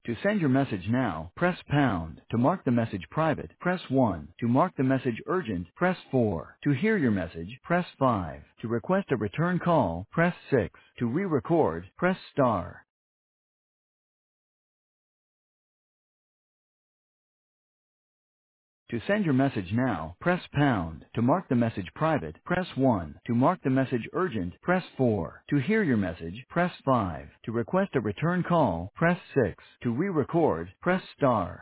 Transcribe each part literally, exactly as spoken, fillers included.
To send your message now, press pound. To mark the message private, press one. To mark the message urgent, press four. To hear your message, press five. To request a return call, press six. To re-record, press star. To send your message now, press pound. To mark the message private, press one. To mark the message urgent, press four. To hear your message, press five. To request a return call, press six. To re-record, press star.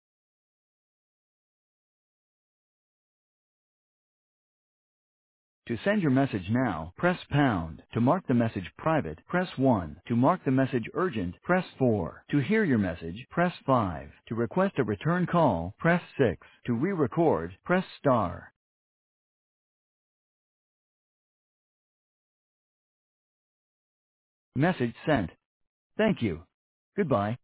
To send your message now, press pound. To mark the message private, press one. To mark the message urgent, press four. To hear your message, press five. To request a return call, press six. To re-record, press star. Message sent. Thank you. Goodbye.